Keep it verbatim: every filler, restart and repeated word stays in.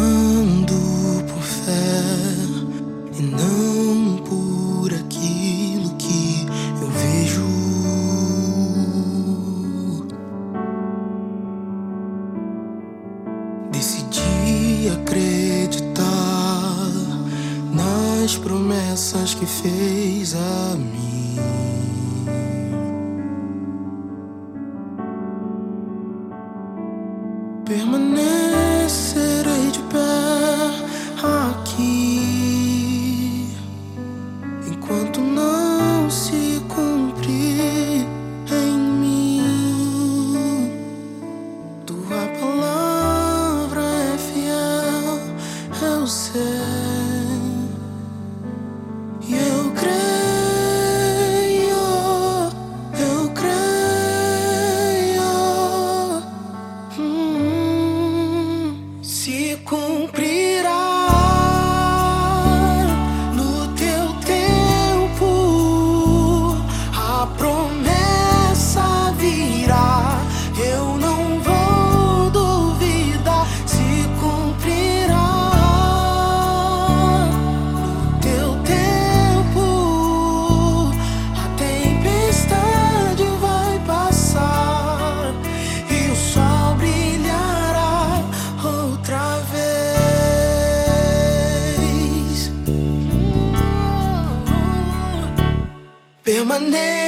ando por fé e não por aquilo que eu vejo. Decidi acreditar nas promessas que fez a mim. Permanecerei de pé aqui enquanto não se cumprir em mim. Tua palavra é fiel, eu sei, e eu creio, eu creio. Hum, se cumprirá no teu tempo, a promessa virá. Eu não vou duvidar. Se cumprirá no teu tempo, a tempestade vai passar e o sol brilhará outra vez. Permaneça